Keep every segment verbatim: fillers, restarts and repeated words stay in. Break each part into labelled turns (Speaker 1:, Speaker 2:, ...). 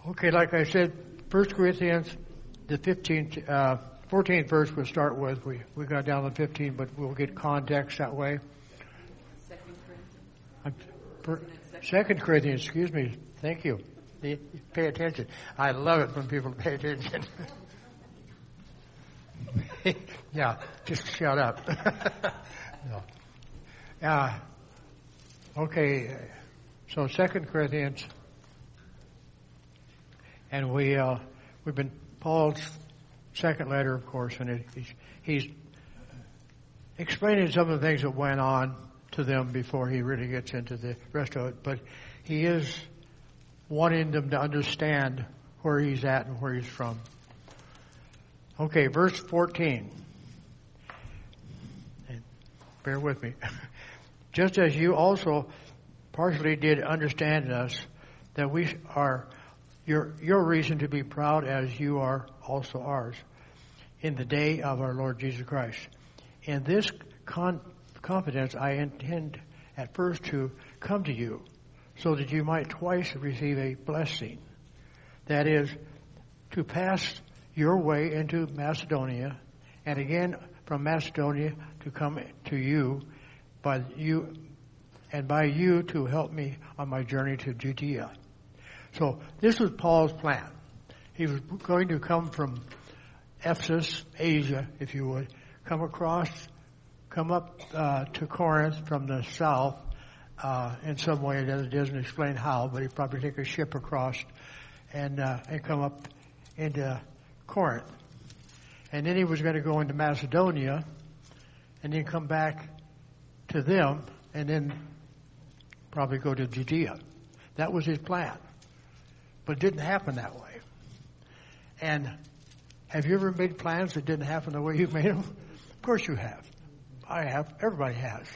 Speaker 1: Okay, like I said, First Corinthians, the fifteenth, uh, fourteenth verse we'll start with. We we got down to fifteen, but we'll get context that way.
Speaker 2: Second Corinthians.
Speaker 1: Per, Second Corinthians, excuse me. Thank you. You pay attention. I love it when people pay attention. Yeah, just shut up. No. Uh, okay, so Second Corinthians. And we, uh, we've been, Paul's second letter, of course, and it, he's, he's explaining some of the things that went on to them before he really gets into the rest of it. But he is wanting them to understand where he's at and where he's from. Okay, verse fourteen. And bear with me. Just as you also partially did understand in us that we are Your, your reason to be proud as you are also ours in the day of our Lord Jesus Christ. In this con- confidence I intend at first to come to you so that you might twice receive a blessing. That is, to pass your way into Macedonia and again from Macedonia to come to you by you and by you to help me on my journey to Judea. So this was Paul's plan. He was going to come from Ephesus, Asia, if you would, come across, come up uh, to Corinth from the south uh, in some way. It doesn't explain how, but he'd probably take a ship across and uh, and come up into Corinth. And then he was going to go into Macedonia and then come back to them and then probably go to Judea. That was his plan. But it didn't happen that way. And have you ever made plans that didn't happen the way you made them? Of course you have. I have. Everybody has.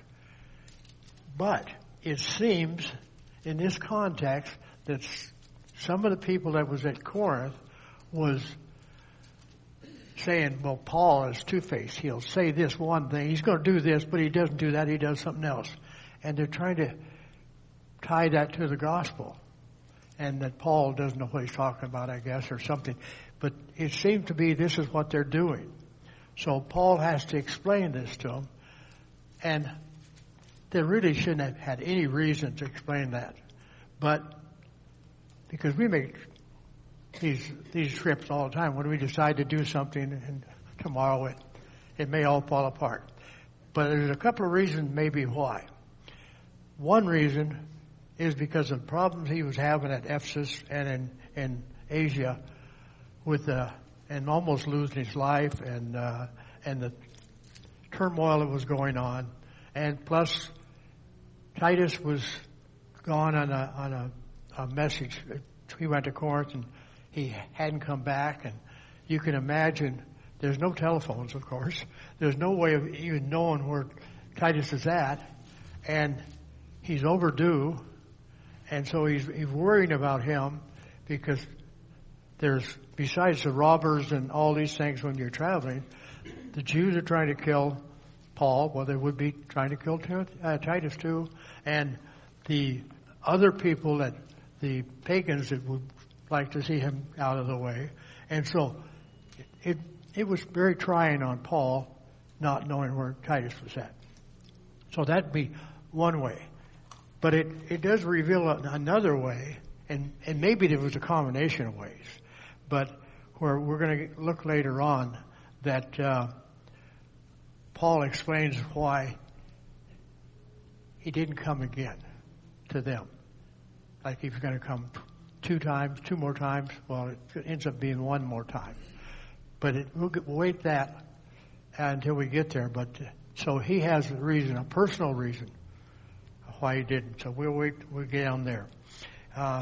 Speaker 1: But it seems in this context that some of the people that was at Corinth was saying, well, Paul is two-faced. He'll say this one thing. He's going to do this, but he doesn't do that. He does something else. And they're trying to tie that to the gospel. And that Paul doesn't know what he's talking about, I guess, or something. But it seems to be this is what they're doing. So Paul has to explain this to them. And they really shouldn't have had any reason to explain that. But because we make these these trips all the time, when we decide to do something and tomorrow it, it may all fall apart. But there's a couple of reasons maybe why. One reason is because of problems he was having at Ephesus and in, in Asia with the, and almost losing his life and, uh, and the turmoil that was going on. And plus, Titus was gone on a, on a, a message. He went to Corinth and he hadn't come back. And you can imagine there's no telephones, of course. There's no way of even knowing where Titus is at. And he's overdue. And so he's, he's worrying about him because there's, besides the robbers and all these things when you're traveling, the Jews are trying to kill Paul. Well, they would be trying to kill Timothy, uh, Titus too. And the other people that, the pagans that would like to see him out of the way. And so it, it was very trying on Paul not knowing where Titus was at. So that'd be one way. But it, it does reveal another way, and, and maybe there was a combination of ways, but where we're going to look later on that uh, Paul explains why he didn't come again to them. Like he was going to come two times, two more times. Well, it ends up being one more time. But it, we'll, we'll wait that until we get there. But so he has a reason, a personal reason why he didn't. So we'll wait, we'll get down there. Uh,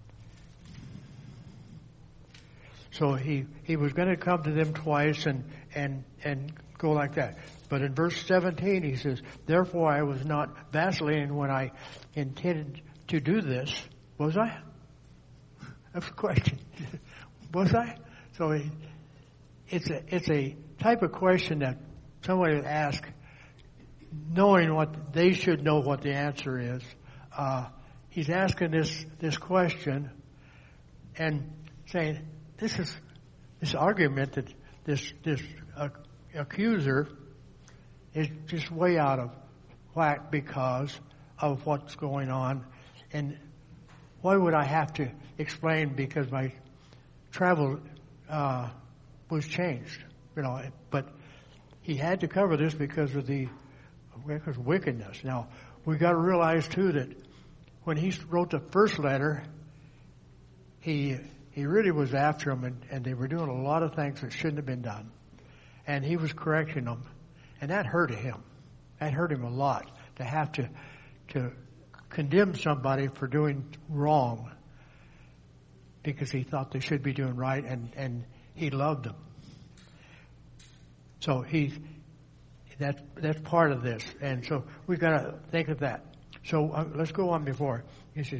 Speaker 1: so he, he was going to come to them twice and, and, and go like that. But in verse seventeen he says, therefore I was not vacillating when I intended to do this. Was I? That's a question. Was I? So he, it's a, it's a type of question that somebody would ask knowing what they should know what the answer is. Uh, he's asking this, this question, and saying, this is this argument that this this uh, accuser is just way out of whack because of what's going on. And why would I have to explain because my travel uh, was changed? You know, but he had to cover this because of the because of wickedness. Now, we got to realize too that when he wrote the first letter, he he really was after them, and, and they were doing a lot of things that shouldn't have been done, and he was correcting them, and that hurt him. That hurt him a lot to have to to condemn somebody for doing wrong because he thought they should be doing right, and, and he loved them. So he that that's part of this, and so we've got to think of that. So uh, let's go on before. You see,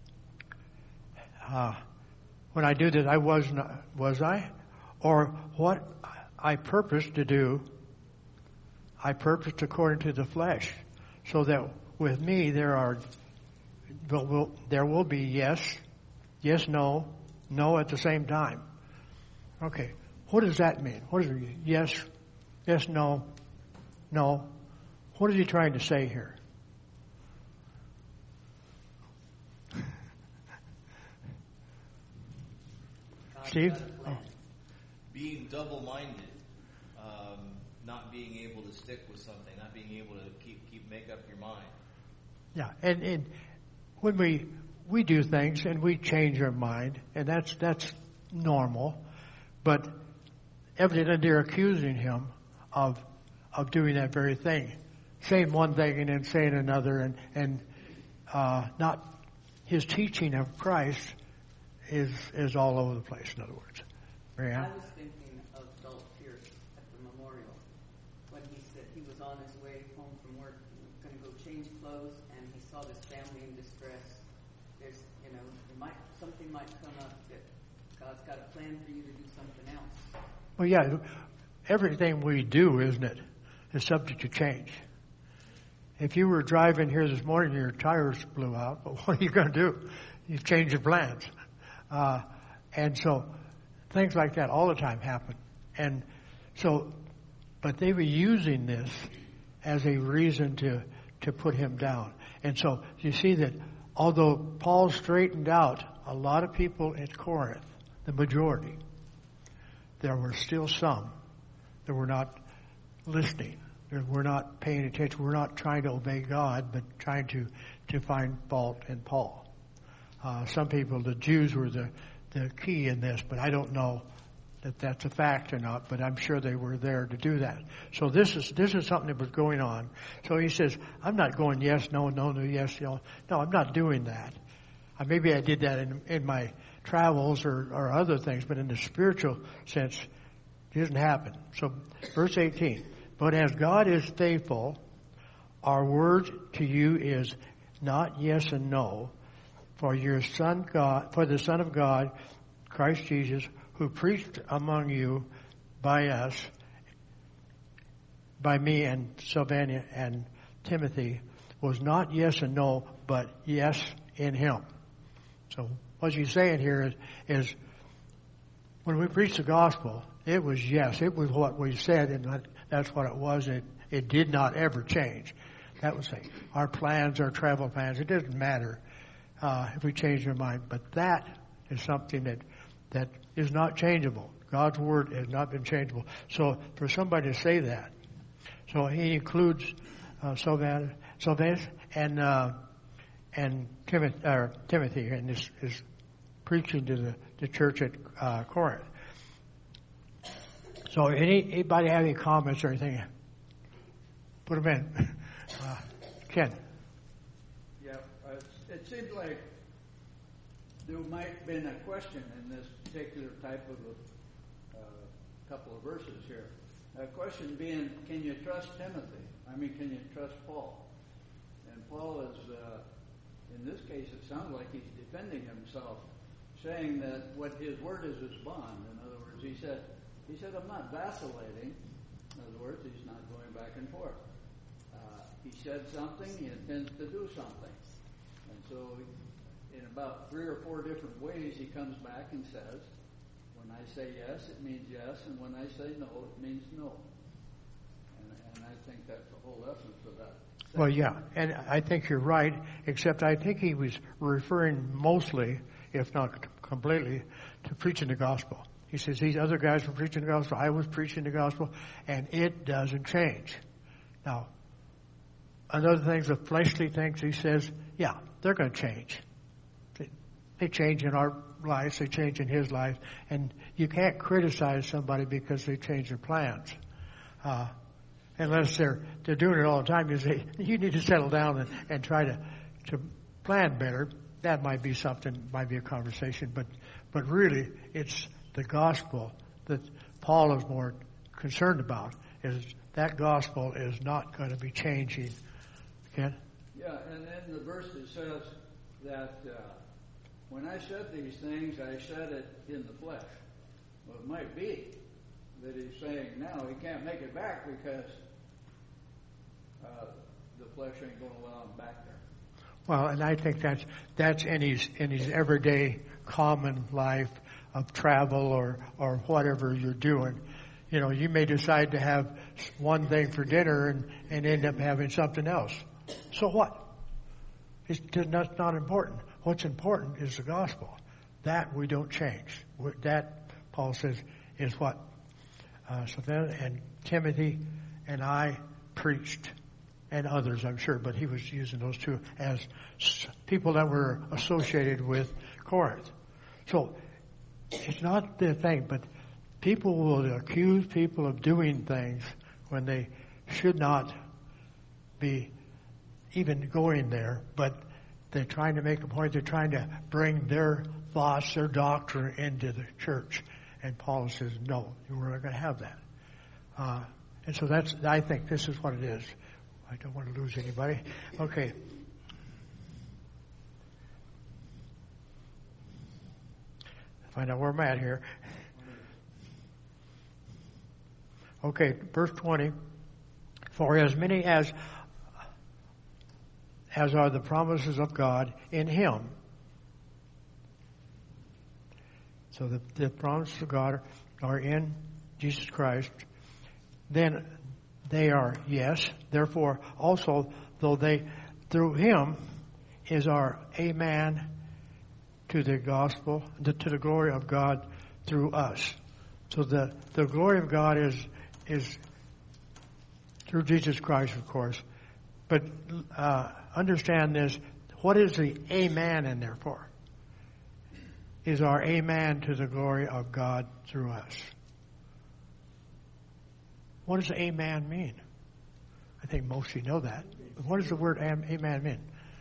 Speaker 1: uh, when I do this, I was not, was I, or what I purposed to do, I purposed according to the flesh, so that with me there are, will, will, there will be yes, yes, no, no at the same time. Okay, what does that mean? What is it? Yes, yes, no, no. What is he trying to say here? Steve? Oh.
Speaker 3: Being double-minded, um, not being able to stick with something, not being able to keep keep make up your mind.
Speaker 1: Yeah, and, and when we we do things and we change our mind, and that's that's normal, but evidently they're accusing him of of doing that very thing, saying one thing and then saying another, and and uh, not his teaching of Christ is is all over the place. In other words, Marianne?
Speaker 2: I was thinking of Dalt Pierce at the memorial when he said he was on his way home from work, he was going to go change clothes, and he saw this family in distress. There's, you know, there might something might come up that God's got a plan for you to do something else.
Speaker 1: Well, yeah, everything we do, isn't it, is subject to change. If you were driving here this morning and your tires blew out, but what are you going to do? You've changed your plans. Uh, and so things like that all the time happen. And so, but they were using this as a reason to, to put him down. And so you see that although Paul straightened out a lot of people at Corinth, the majority, there were still some that were not listening. We're not paying attention. We're not trying to obey God, but trying to, to find fault in Paul. Uh, some people, the Jews were the, the key in this, but I don't know that that's a fact or not, but I'm sure they were there to do that. So this is this is something that was going on. So he says, I'm not going yes, no, no, no, yes, no. No, I'm not doing that. Uh, maybe I did that in, in my travels or, or other things, but in the spiritual sense, it doesn't happen. So verse eighteen, but as God is faithful, our word to you is not yes and no, for your Son God, for the Son of God, Christ Jesus, who preached among you by us, by me and Sylvania and Timothy, was not yes and no, but yes in him. So what he's saying here is, is when we preach the gospel, it was yes. It was what we said, and that's what it was. It, it did not ever change. That was it. Our plans, our travel plans, it doesn't matter uh, if we change our mind. But that is something that that is not changeable. God's word has not been changeable. So for somebody to say that, so he includes uh, Sylvanus and uh, and Timothy, uh, Timothy in this is preaching to the, the church at uh, Corinth. So any, anybody have any comments or anything? Put them in. Uh, Ken.
Speaker 4: Yeah, uh, it seems like there might have been a question in this particular type of a uh, couple of verses here. A question being, can you trust Timothy? I mean, can you trust Paul? And Paul is, uh, in this case, it sounds like he's defending himself, saying that what his word is his bond. In other words, he said, he said, I'm not vacillating. In other words, he's not going back and forth. Uh, he said something, he intends to do something. And so in about three or four different ways, he comes back and says, when I say yes, it means yes, and when I say no, it means no. And, and I think that's the whole essence of that.
Speaker 1: Well, yeah, and I think you're right, except I think he was referring mostly, if not completely, to preaching the gospel. He says these other guys were preaching the gospel, I was preaching the gospel, and it doesn't change. Now, another thing, the fleshly things, he says, yeah, they're going to change. They, they change in our lives, they change in his life, and you can't criticize somebody because they change their plans. Uh, unless they're they're doing it all the time, you say, you need to settle down and, and try to, to plan better. That might be something, might be a conversation, but but really, it's the gospel that Paul is more concerned about, is that gospel is not going to be changing. Ken?
Speaker 4: Yeah, and then the verse that says that uh, when I said these things, I said it in the flesh. Well, it might be that he's saying now he can't make it back because uh, the flesh ain't going to allow him back there.
Speaker 1: Well, and I think that's that's in his in his everyday common life of travel or or whatever you're doing. You know, you may decide to have one thing for dinner and, and end up having something else. So what? It's that's not important. What's important is the gospel. That we don't change. That, Paul says, is what? Uh, so then, and Timothy and I preached, and others, I'm sure, but he was using those two as people that were associated with Corinth. So it's not the thing, but people will accuse people of doing things when they should not be even going there, but they're trying to make a point. They're trying to bring their thoughts, their doctrine into the church. And Paul says, no, we're not going to have that. Uh, and so that's, I think this is what it is. I don't want to lose anybody. Okay. Find out where I'm at here. Okay, verse twenty. For as many as as are the promises of God in Him. So the, the promises of God are in Jesus Christ. Then they are yes. Therefore, also, though they, through Him, is our amen to the gospel, to the glory of God through us. So the, the glory of God is is through Jesus Christ, of course. But uh, understand this: what is the amen in there for? Is our amen to the glory of God through us. What does amen mean? I think most of you know that. But what does the word am, amen mean?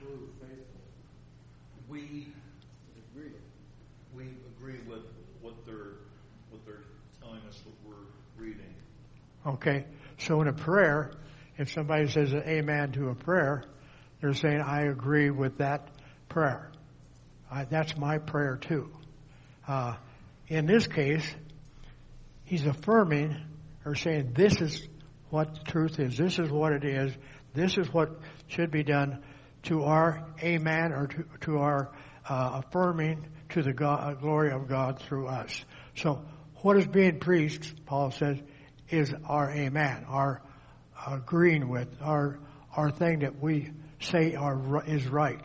Speaker 5: We agree. We agree with what they're what they're telling us, what we're reading.
Speaker 1: Okay, so in a prayer, if somebody says an amen to a prayer, they're saying, I agree with that prayer. I, that's my prayer too. Uh, in this case, he's affirming or saying, this is what the truth is. This is what it is. This is what should be done to our amen or to, to our uh, affirming to the God, glory of God through us. So what is being preached, Paul says, is our amen, our agreeing with, our our thing that we say are is right.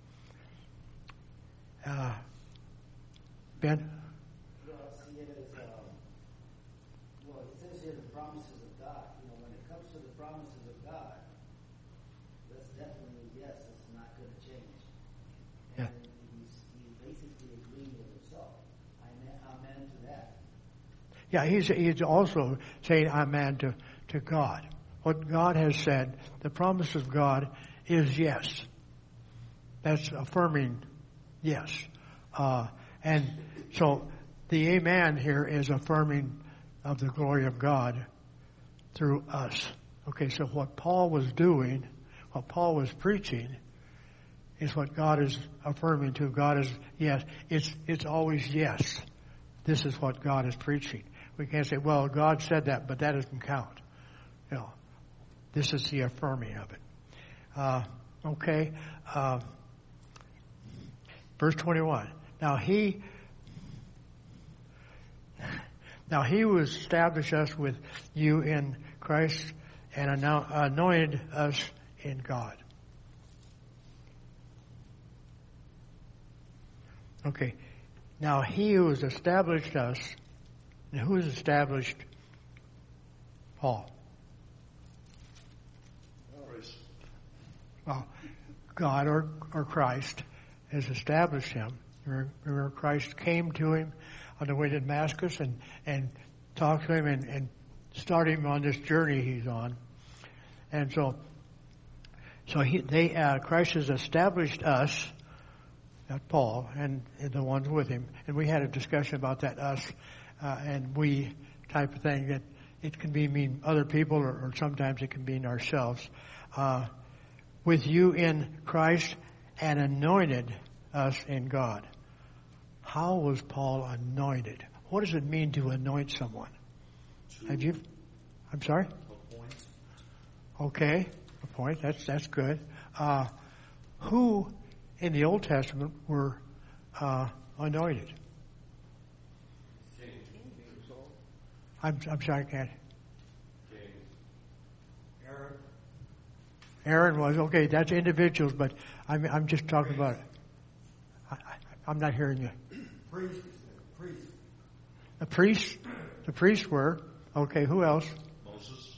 Speaker 1: Uh, Ben?
Speaker 6: Well, see it as, um, well, it says here the promises of God. You know, when it comes to the promises of God, that's definitely yes, it's not going to change.
Speaker 1: Yeah.
Speaker 6: And he's, he's basically agreeing with himself. Amen, amen to that.
Speaker 1: Yeah, he's he's also saying amen to, to God. What God has said, the promise of God is yes. That's affirming yes. Uh, and so the amen here is affirming of the glory of God through us. Okay, so what Paul was doing, what Paul was preaching, is what God is affirming to. God is yes. It's it's always yes. This is what God is preaching. We can't say, well, God said that, but that doesn't count. You know, this is the affirming of it. Uh, okay. Uh, Verse twenty-one. Now he, now he who established us with you in Christ and anointed us in God. Okay. Now he who has established us, and who has established Paul? Well, God or, or Christ has established him. Remember, Christ came to him on the way to Damascus and, and talked to him and, and started him on this journey he's on. And so, so he, they, uh, Christ has established us, not Paul, and, and the ones with him. And we had a discussion about that us uh, and we type of thing, that it can be mean other people or, or sometimes it can mean ourselves. Uh, with you in Christ and anointed us in God. How was Paul anointed? What does it mean to anoint someone? Have you? I'm sorry?
Speaker 5: Appoint.
Speaker 1: Okay, appoint. That's that's good. Uh, who in the Old Testament were uh, anointed?
Speaker 7: King.
Speaker 1: I'm I'm sorry, I can't.
Speaker 7: King. Aaron.
Speaker 1: Aaron was okay. That's individuals, but I'm I'm just talking about. I, I, I'm not hearing you.
Speaker 7: Priest. Priest.
Speaker 1: The priests, the priests were okay. Who else?
Speaker 5: Moses.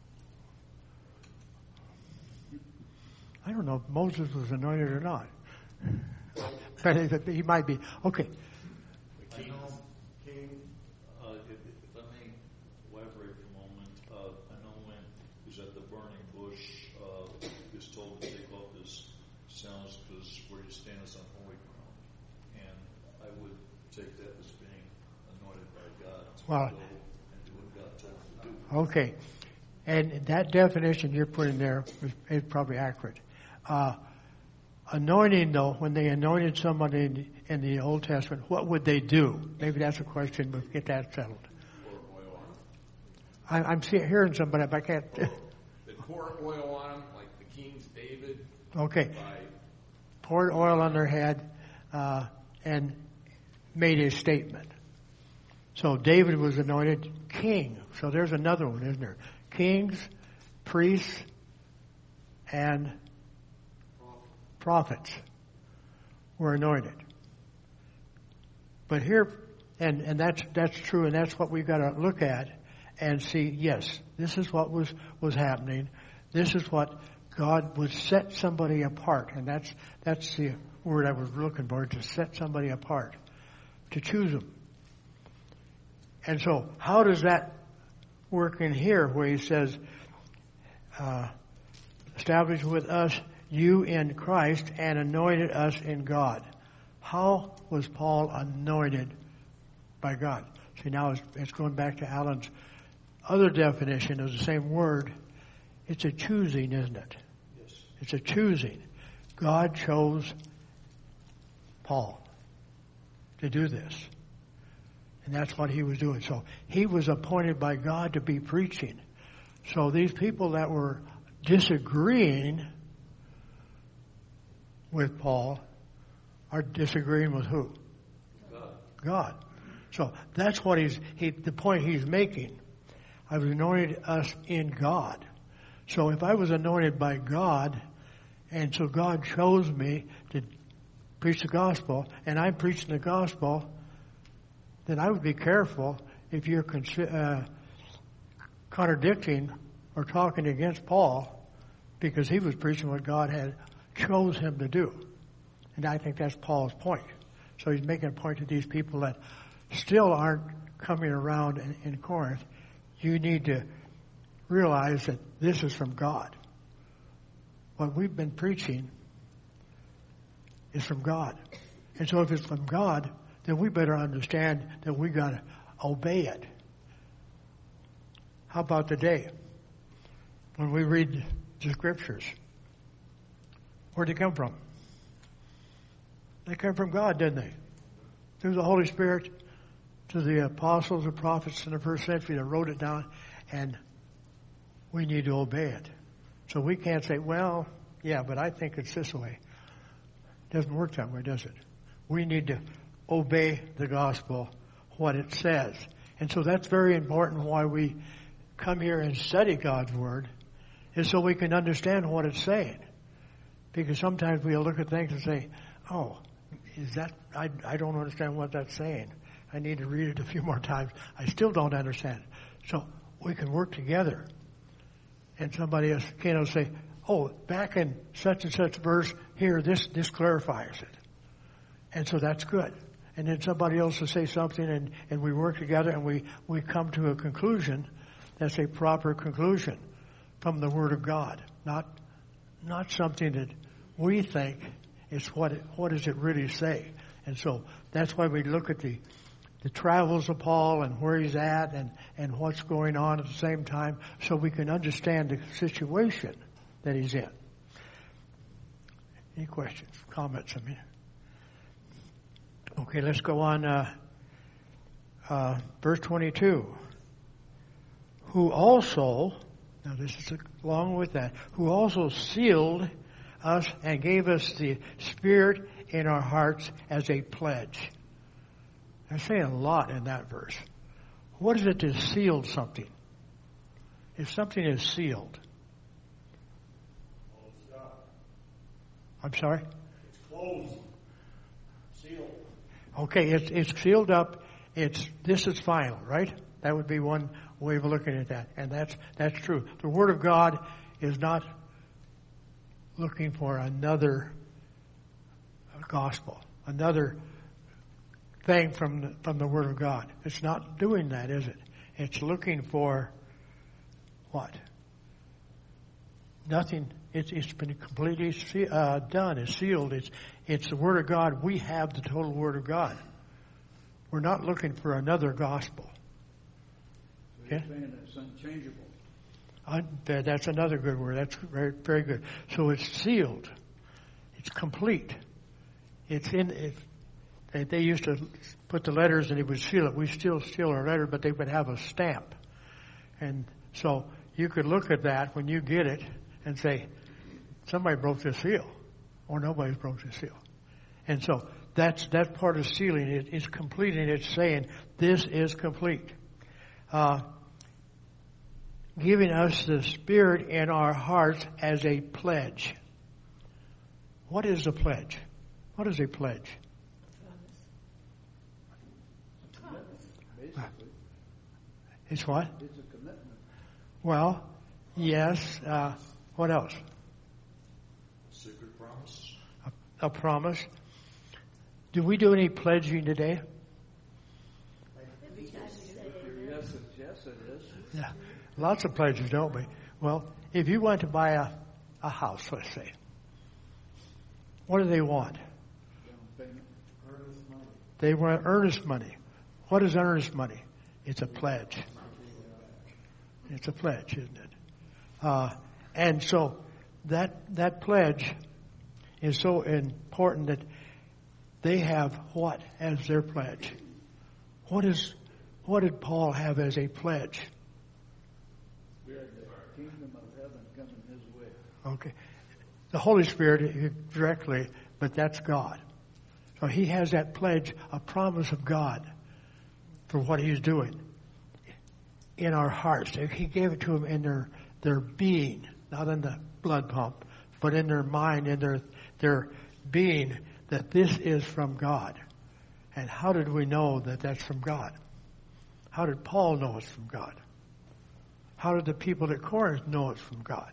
Speaker 1: I don't know if Moses was anointed or not, but he might be. Okay,
Speaker 5: The king. King. Uh, if, if I may elaborate for a moment, uh, I know when he was at the burning bush, uh, he was told to take off his sandals because where you stand is on holy ground, and I would take that as being anointed by God to
Speaker 1: Well,
Speaker 5: go and do what God told him to do.
Speaker 1: okay, and that definition you're putting there is, is probably accurate. Uh, anointing, though, when they anointed somebody in the, in the Old Testament, what would they do? Maybe that's a question. We'll get that settled.
Speaker 7: Pour oil on him.
Speaker 1: I, I'm see, hearing somebody, but I can't.
Speaker 7: They pour oil on him like the kings David.
Speaker 1: Okay,
Speaker 7: By
Speaker 1: poured oil on their head uh, and made a statement. So David was anointed king. So there's another one, isn't there? Kings, priests, and prophets were anointed. But here, and, and that's that's true, and that's what we've got to look at and see, yes, this is what was, was happening. This is what God would set somebody apart. And that's that's the word I was looking for, to set somebody apart, to choose them. And so, how does that work in here where he says, uh, established with us you in Christ and anointed us in God? How was Paul anointed by God? See, now it's, it's going back to Alan's other definition of the same word. It's a choosing, isn't it?
Speaker 5: Yes.
Speaker 1: It's a choosing. God chose Paul to do this. And that's what he was doing. So he was appointed by God to be preaching. So these people that were disagreeing with Paul are disagreeing with who?
Speaker 7: God.
Speaker 1: God. So that's what he's, he, the point he's making. I've anointed us in God. So if I was anointed by God, and so God chose me to preach the gospel, and I'm preaching the gospel, then I would be careful if you're uh, contradicting or talking against Paul, because he was preaching what God had chose him to do. And I think that's Paul's point. So he's making a point to these people that still aren't coming around in, in Corinth. You need to realize that this is from God. What we've been preaching is from God. And so if it's from God, then we better understand that we got to obey it. How about today? When we read the scriptures, where'd they come from? They come from God, didn't they? Through the Holy Spirit, to the apostles and prophets in the first century that wrote it down, and we need to obey it. So we can't say, well, yeah, but I think it's this way. It doesn't work that way, does it? we need to obey the gospel, what it says. And so that's very important why we come here and study God's Word, is so we can understand what it's saying. Because sometimes we'll look at things and say, oh, is that, I, I don't understand what that's saying. I need to read it a few more times. I still don't understand it. So we can work together. And somebody else can say, oh, back in such and such verse, here, this, this clarifies it. And so that's good. And then somebody else will say something, and, and we work together, and we, we come to a conclusion that's a proper conclusion from the Word of God. Not not something that we think is what it, what does it really say. And so that's why we look at the the travels of Paul and where he's at and, and what's going on at the same time, so we can understand the situation that he's in. Any questions, comments? I mean, okay, let's go on. Uh, uh, verse twenty-two. Who also, now this is along with that, who also sealed us and gave us the Spirit in our hearts as a pledge. I say a lot in that verse. What is it to seal something? If something is sealed. I'm sorry?
Speaker 5: It's closed. Sealed.
Speaker 1: Okay, it's, it's sealed up. It's, this is final, right? That would be one way of looking at that. And that's, that's true. The Word of God is not looking for another gospel, another thing from the, from the Word of God. It's not doing that, is it? It's looking for what? Nothing. It's, it's been completely uh, done. It's sealed. It's, it's the Word of God. We have the total Word of God. We're not looking for another gospel.
Speaker 4: So you're saying it's unchangeable.
Speaker 1: Un, that's another good word. That's very, very good. So it's sealed. It's complete. It's in. If they, they used to put the letters and they would seal it. We still seal our letter, but they would have a stamp. And so you could look at that when you get it and say, somebody broke the seal, or nobody's broke the seal. And so that's that part of sealing. It, it's completing. It's saying this is complete. Uh, giving us the Spirit in our hearts as a pledge. What is a pledge? What is a pledge?
Speaker 4: Basically,
Speaker 1: It's what?
Speaker 4: it's a commitment.
Speaker 1: Well, yes. Uh, what else?
Speaker 5: Sacred promise.
Speaker 1: A, a promise. Do we do any pledging today?
Speaker 4: Yes, it, yes, it is.
Speaker 1: Yeah. Lots of pledges, don't we? Well, if you went to buy a, a house, let's say, what do they want?
Speaker 4: Down payment.
Speaker 6: Earnest money.
Speaker 1: They want earnest money. What is earnest money? It's a pledge. It's a pledge, isn't it? Uh, and so that that pledge is so important that they have what as their pledge? What is what did Paul have as a pledge?
Speaker 4: We had the kingdom of heaven coming his way.
Speaker 1: Okay. The Holy Spirit directly, but that's God. So he has that pledge, a promise of God for what he's doing in our hearts. He gave it to them in their, their being, not in the blood pump, but in their mind, in their, their being, that this is from God. And how did we know that that's from God? How did Paul know it's from God? How did the people at Corinth know it's from God?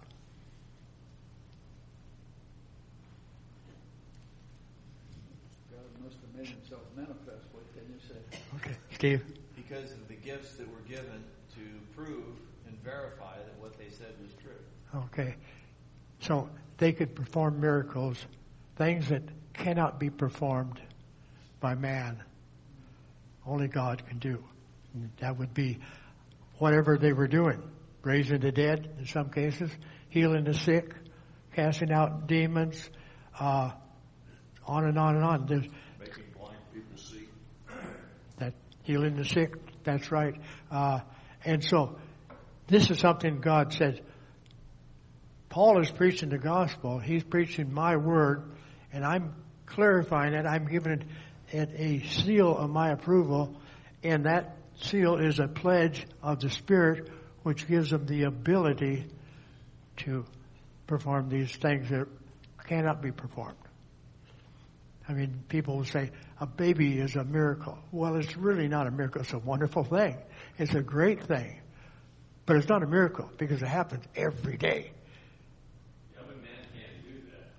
Speaker 4: God must have made himself manifest. What can you say?
Speaker 1: Okay, Steve?
Speaker 3: Because of the gifts that were given to prove and verify that what they said was true.
Speaker 1: Okay. So they could perform miracles, things that cannot be performed by man. Only God can do. And that would be whatever they were doing. Raising the dead in some cases, healing the sick, casting out demons, uh, on and on and on. There's
Speaker 5: Making blind people see.
Speaker 1: that healing the sick, that's right. Uh, and so this is something God said. Paul is preaching the gospel. He's preaching my word, and I'm clarifying it. I'm giving it and a seal of my approval, and that seal is a pledge of the Spirit, which gives them the ability to perform these things that cannot be performed. I mean, people will say, a baby is a miracle. Well, it's really not a miracle. It's a wonderful thing. It's a great thing. But it's not a miracle because it happens every day.
Speaker 5: Yeah, but man can't do that.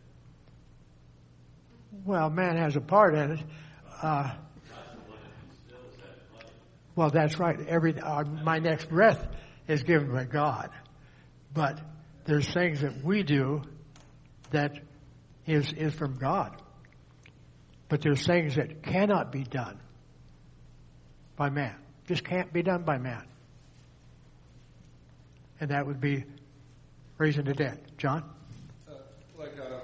Speaker 1: Well, man has a part in it. Uh, well, that's right. Every uh, my next breath is given by God. But there's things that we do that is is from God. But there's things that cannot be done by man. Just can't be done by man. And that would be raising the dead. John?
Speaker 8: Uh, like a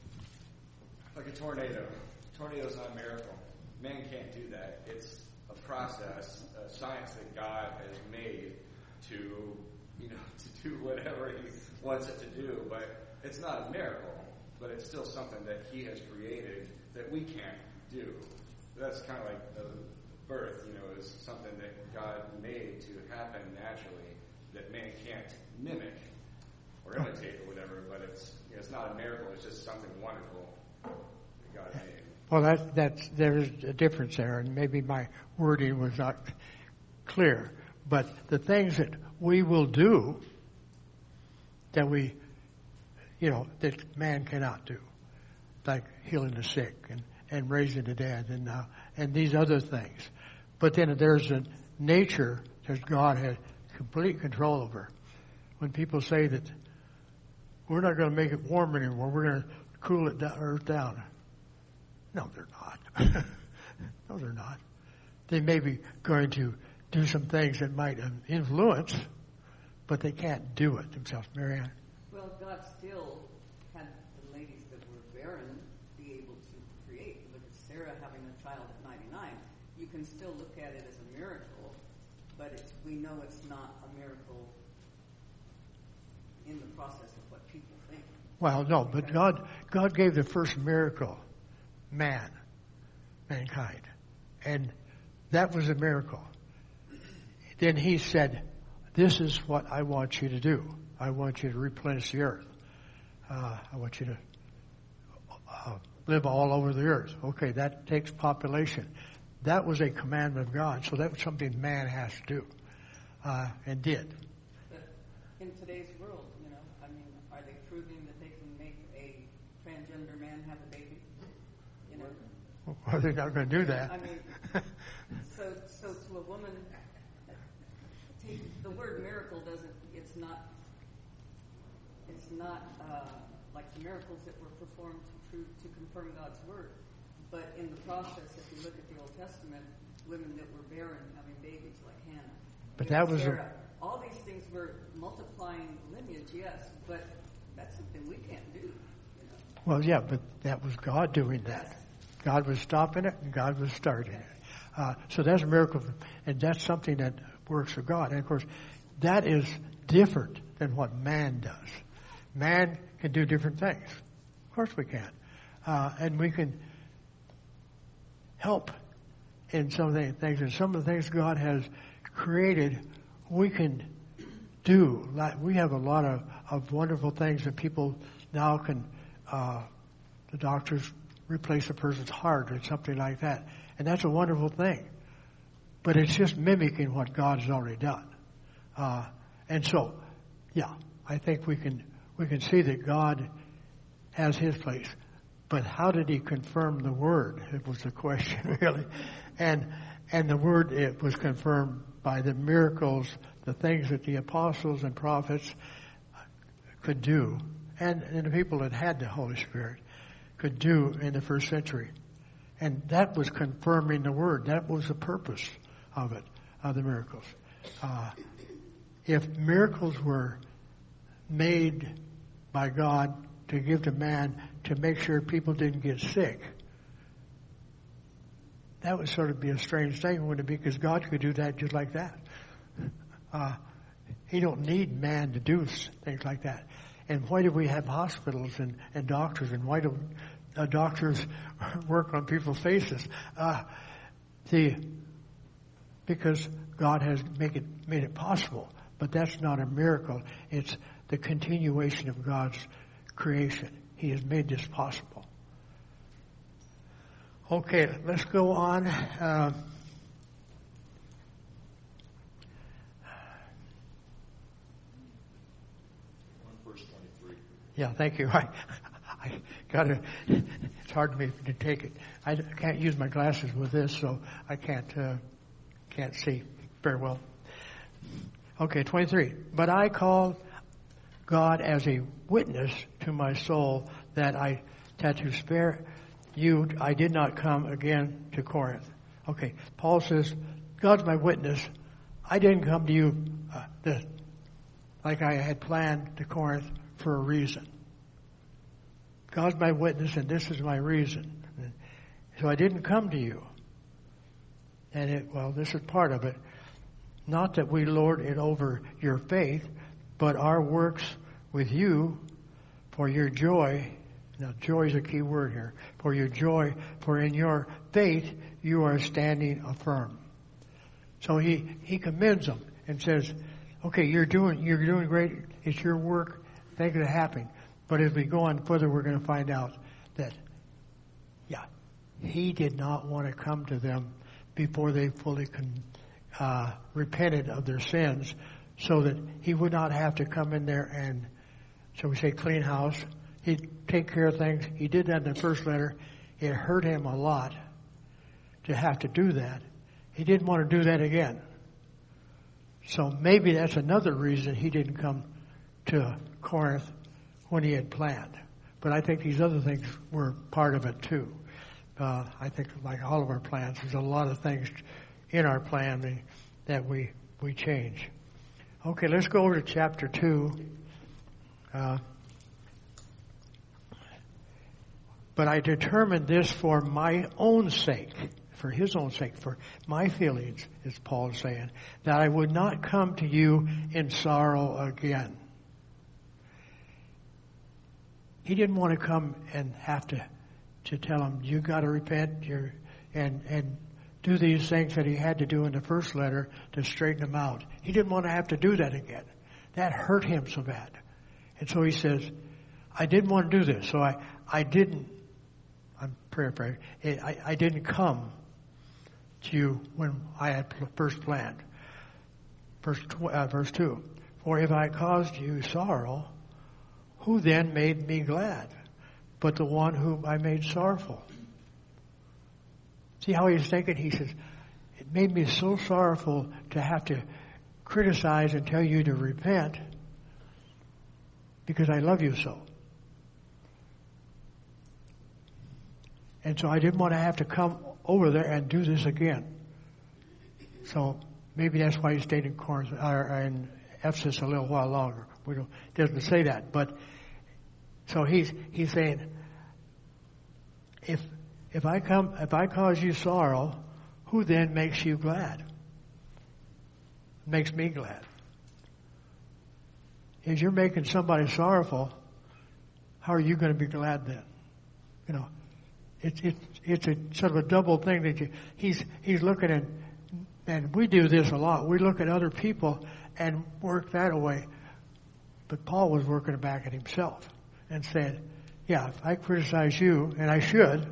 Speaker 8: like a tornado. Tornado's not a miracle. Man can't do that. It's a process, a science that God has made to, you know, to do whatever He wants it to do. But it's not a miracle. But it's still something that He has created that we can't do. That's kind of like the birth, you know, is something that God made to happen naturally that man can't mimic or imitate or whatever. But it's you know, it's not a miracle. It's just something wonderful that God made.
Speaker 1: Well, that, that's, there's a difference there, and maybe my wording was not clear. But the things that we will do that we, you know, that man cannot do, like healing the sick and, and raising the dead and uh, and these other things. But then there's a nature that God has complete control over. When people say that we're not going to make it warm anymore, we're going to cool it down, earth down. No, they're not. No, they're not. They may be going to do some things that might influence, but they can't do it themselves. Marianne?
Speaker 2: Well, God still had the ladies that were barren be able to create. Look at Sarah having a child at ninety-nine. You can still look at it as a miracle, but it's, we know it's not a miracle in the process of what people think.
Speaker 1: Well, no, but God, God gave the first miracle, man, mankind, and that was a miracle. Then He said, "This is what I want you to do. I want you to replenish the earth. Uh, I want you to uh, live all over the earth." Okay, that takes population. That was a commandment of God, so that was something man has to do, uh, and did.
Speaker 2: But in today's world, you know, I mean, are they proving that they can make a transgender man have a baby? You know,
Speaker 1: Well, they're not going to do that.
Speaker 2: I mean, so so to a woman, take, the word miracle doesn't. It's not. It's not uh, like the miracles that were performed to prove to confirm God's word. But in the process, if you look at the Old Testament, women that were barren having babies, like Hannah,
Speaker 1: But that was
Speaker 2: Sarah, a, all these things were multiplying lineage, yes, but that's something we can't do. You know?
Speaker 1: Well, yeah, but that was God doing that.
Speaker 2: Yes.
Speaker 1: God was stopping it, and God was starting it. Uh, so that's a miracle, and that's something that works for God. And of course, that is different than what man does. Man can do different things. Of course we can. Uh, and we can help in some of the things. And some of the things God has created, we can do. Like, we have a lot of, of wonderful things that people now can, uh, the doctors replace a person's heart or something like that. And that's a wonderful thing. But it's just mimicking what God has already done. Uh, and so, yeah, I think we can we can see that God has His place. But how did He confirm the Word? It was the question, really. And and the Word, it was confirmed by the miracles, the things that the apostles and prophets could do, and, and the people that had the Holy Spirit could do in the first century. And that was confirming the Word. That was the purpose of it, of the miracles. Uh, if miracles were made by God to give to man to make sure people didn't get sick, that would sort of be a strange thing, wouldn't it be? Because God could do that just like that. Uh, he don't need man to do things like that. And why do we have hospitals and, and doctors? And why do uh, doctors work on people's faces. Uh, the because God has make it made it possible, but that's not a miracle. It's the continuation of God's creation. He has made this possible. Okay, let's go on. Uh,
Speaker 5: Verse twenty-three.
Speaker 1: Yeah, thank you. I, I gotta. It's hard for me to take it. I can't use my glasses with this, so I can't uh, can't see very well. Okay, twenty-three. But I call God as a witness to my soul that I that to spare you I did not come again to Corinth. Okay, Paul says, God's my witness. I didn't come to you uh, the, like I had planned to Corinth for a reason. God's my witness, and this is my reason. So I didn't come to you. And it, well, this is part of it. Not that we lord it over your faith, but our works with you for your joy. Now, joy is a key word here. For your joy, for in your faith you are standing firm. So he, he commends them and says, okay, you're doing you're doing great. It's your work. Things are happening. But as we go on further, we're going to find out that, yeah, he did not want to come to them before they fully con, uh, repented of their sins, so that he would not have to come in there and, shall we say, clean house. He'd take care of things. He did that in the first letter. It hurt him a lot to have to do that. He didn't want to do that again. So maybe that's another reason he didn't come to Corinth when he had planned. But I think these other things were part of it too. Uh, I think like all of our plans, there's a lot of things in our plan that we, we change. Okay, let's go over to chapter two. Uh, but I determined this for my own sake, for his own sake, for my feelings, as Paul is saying, that I would not come to you in sorrow again. He didn't want to come and have to, to tell him, you got to repent you're, and, and do these things that he had to do in the first letter to straighten him out. He didn't want to have to do that again. That hurt him so bad. And so he says, I didn't want to do this, so I, I didn't, I'm paraphrasing, I, I didn't come to you when I had first planned. Verse, uh, verse two, for if I caused you sorrow, who then made me glad? But the one whom I made sorrowful. See how he's thinking? He says, it made me so sorrowful to have to criticize and tell you to repent because I love you so. And so I didn't want to have to come over there and do this again. So maybe that's why he stayed in Corinth or in Ephesus a little while longer. We don't, it doesn't say that, but so he's he's saying, if if I come if I cause you sorrow, who then makes you glad? Makes me glad. If you're making somebody sorrowful, how are you going to be glad then? You know, it's it's it's a sort of a double thing that you he's he's looking at, and we do this a lot. We look at other people and work that away. But Paul was working it back at himself and said, yeah, if I criticize you, and I should,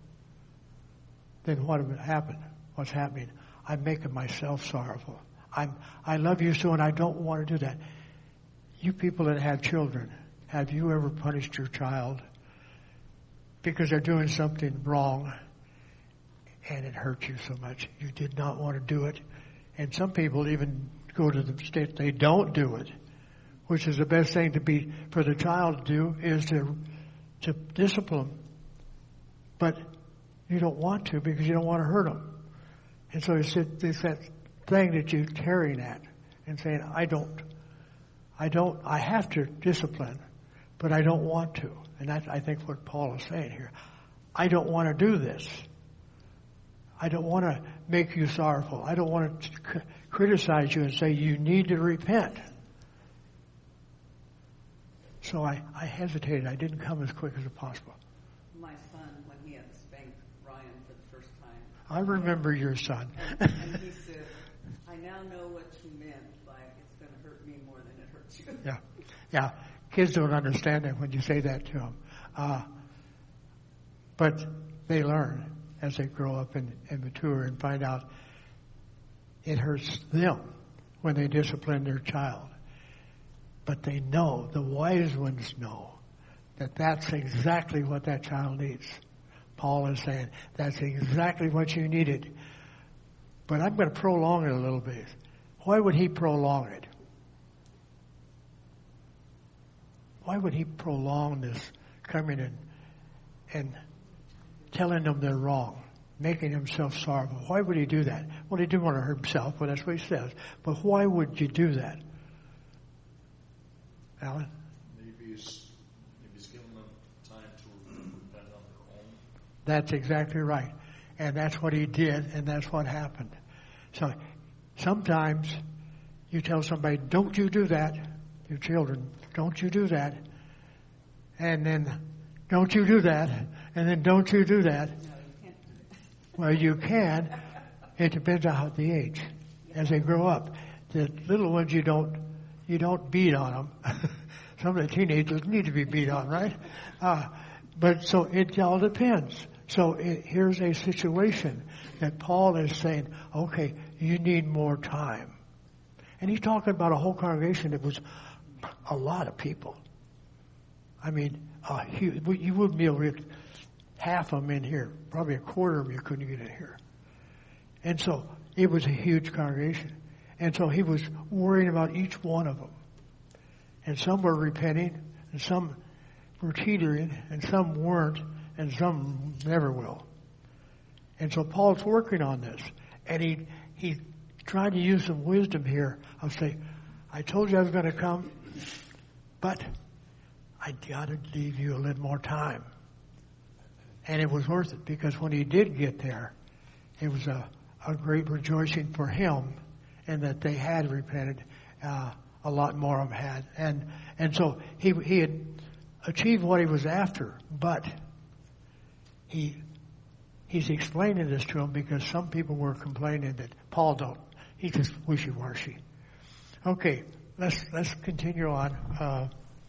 Speaker 1: then what would happen? What's happening? I'm making myself sorrowful. I'm, I love you so, and I don't want to do that. You people that have children, have you ever punished your child because they're doing something wrong and it hurts you so much? You did not want to do it. And some people even go to the state they don't do it, which is the best thing to be for the child to do is to to discipline them. But you don't want to because you don't want to hurt them. And so it's, it's that thing that you're tearing at and saying, I don't, I don't, I have to discipline, but I don't want to. And that's, I think, what Paul is saying here. I don't want to do this. I don't want to make you sorrowful. I don't want to c- criticize you and say you need to repent. So I, I hesitated. I didn't come as quick as possible.
Speaker 2: my son when he had spanked Ryan for the first time.
Speaker 1: I remember your son.
Speaker 2: And, and he said, I now know what you meant by it's going to hurt me more than it hurts you.
Speaker 1: Yeah, yeah. Kids don't understand that when you say that to them. Uh, but they learn as they grow up and, and mature and find out it hurts them when they discipline their child. But they know, the wise ones know, that that's exactly what that child needs. Paul is saying, that's exactly what you needed. But I'm going to prolong it a little bit. Why would he prolong it? Why would he prolong this coming in and telling them they're wrong, making himself sorrowful? Why would he do that? Well, he didn't want to hurt himself, but that's what he says. But why would you do that? Alan?
Speaker 5: Maybe he's, maybe he's giving them time to repent on their own.
Speaker 1: That's exactly right. And that's what he did, and that's what happened. So sometimes you tell somebody, don't you do that, your children, don't you do that. And then, don't you do that. And then, don't you do that.
Speaker 2: No, you can't do that.
Speaker 1: Well, you can. It depends on how the age. As they grow up. The little ones, you don't, you don't beat on them. Some of the teenagers need to be beat on, right? Uh, but so it all depends. So it, here's a situation that Paul is saying, okay, you need more time. And he's talking about a whole congregation that was a lot of people. I mean, uh, he, you wouldn't be able to get half of them in here. Probably a quarter of them you couldn't get in here. And so it was a huge congregation. And so he was worrying about each one of them. And some were repenting, and some were teetering, and some weren't, and some never will. And so Paul's working on this. And he he's trying to use some wisdom here. I'll say, I told you I was going to come, but I got to leave you a little more time. And it was worth it, because when he did get there, it was a, a great rejoicing for him, and that they had repented. Uh, a lot more of them had. And and so he he had achieved what he was after, but he he's explaining this to them because some people were complaining that Paul don't. He's just wishy-washy. Okay, let's let's continue on. Uh,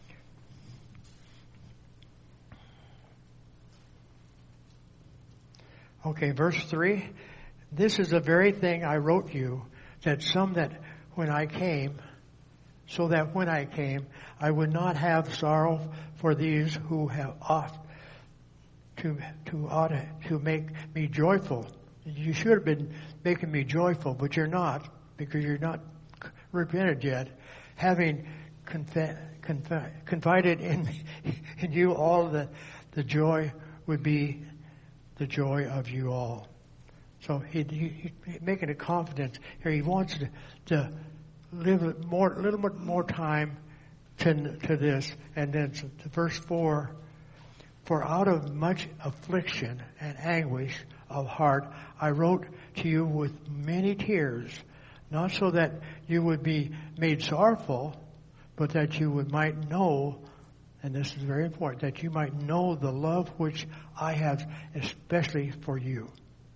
Speaker 1: Okay, verse three. This is the very thing I wrote you, that some that when I came, so that when I came, I would not have sorrow for these who have ought to to ought to make me joyful. You should have been making me joyful, but you're not, because you're not repented yet, having conf- conf- confided in in you all that the joy would be the joy of you all. So he, he, he's making a confidence here. He wants to, to live more, a little bit more time to, to this. And then to verse four, for out of much affliction and anguish of heart, I wrote to you with many tears, not so that you would be made sorrowful, but that you would might know, and this is very important, that you might know the love which I have especially for you.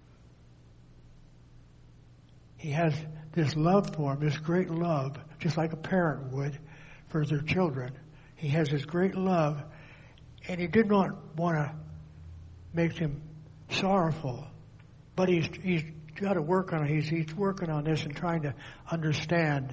Speaker 1: He has this love for him, this great love, just like a parent would for their children. He has this great love, and he did not want to make them sorrowful, but he's he's got to work on it. He's he's working on this and trying to understand,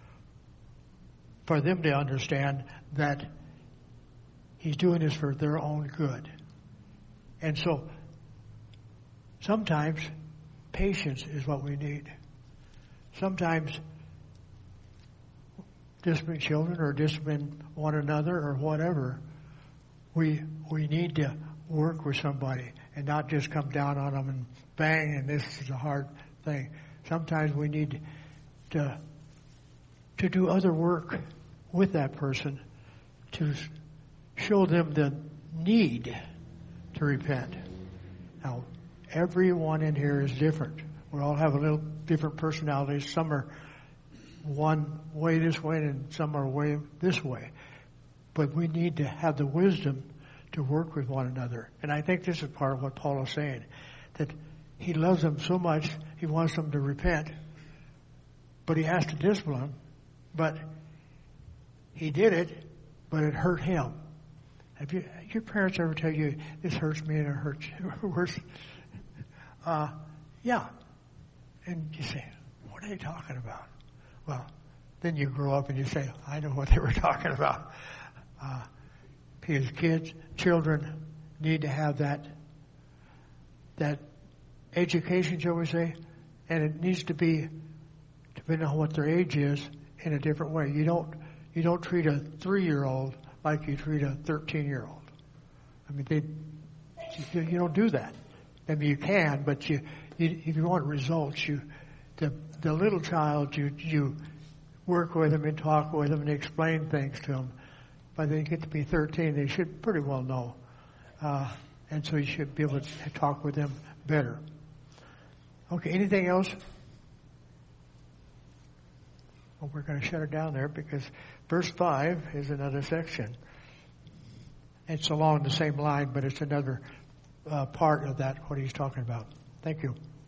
Speaker 1: for them to understand that he's doing this for their own good. And so sometimes patience is what we need. Sometimes discipline children or discipline one another or whatever, we we need to work with somebody and not just come down on them and bang, and this is a hard thing. Sometimes we need to to do other work with that person to show them the need to repent. Now, everyone in here is different. We all have a little different personalities. Some are one way this way and some are way this way. But we need to have the wisdom to work with one another. And I think this is part of what Paul is saying, that he loves them so much, he wants them to repent, but he has to discipline them. But he did it, but it hurt him. Have you, your parents ever tell you, this hurts me and it hurts you? Worse? Uh, yeah. And you say, what are they talking about? Well, then you grow up and you say, I know what they were talking about. Uh, because kids, children need to have that, that education, shall we say, and it needs to be, depending on what their age is, in a different way. You don't, you don't treat a three-year-old like you treat a thirteen-year-old. I mean, they, you, you don't do that. I mean, you can, but you, you if you want results, you, the the little child, you you work with them and talk with them and explain things to them. By the time they get to be thirteen, they should pretty well know, uh, and so you should be able to talk with them better. Okay, anything else? Well, we're going to shut it down there because verse five is another section. It's along the same line, but it's another uh, part of that, what he's talking about. Thank you.